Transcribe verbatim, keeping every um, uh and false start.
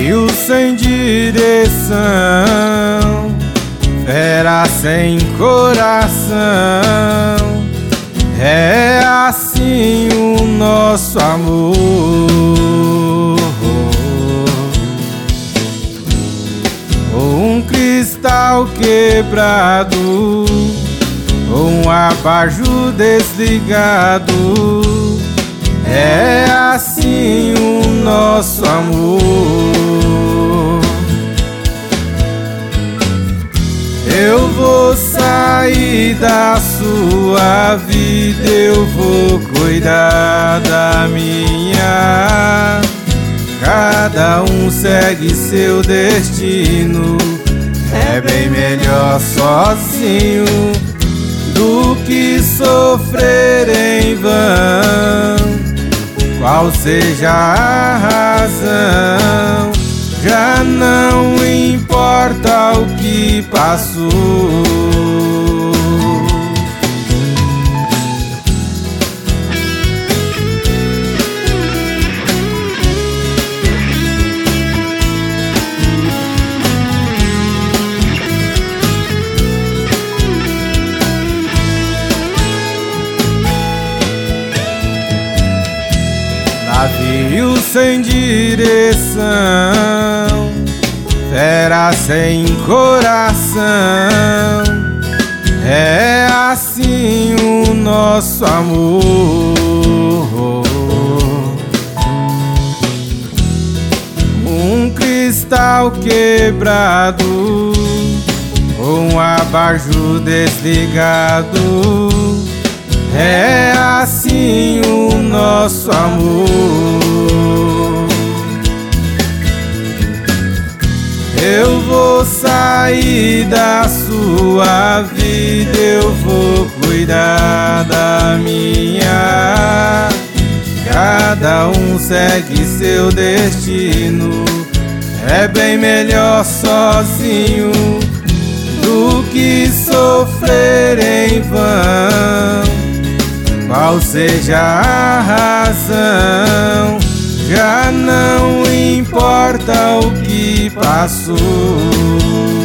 Navio sem direção, fera sem coração, é assim o nosso amor. Um cristal quebrado, um abajur desligado, é assim o nosso amor. Eu vou sair da sua vida, eu vou cuidar da minha. Cada um segue seu destino, é bem melhor sozinho do que sofrer em vão. Qual seja a razão, já não importa o que passou. Navio sem direção, fera sem coração, é assim o nosso amor. Um cristal quebrado, um abajur desligado, é assim o nosso amor. Eu vou sair da sua vida, eu vou cuidar da minha. Cada um segue seu destino, é bem melhor sozinho do que sofrer em vão. Qual seja a razão, já não importa o que passou.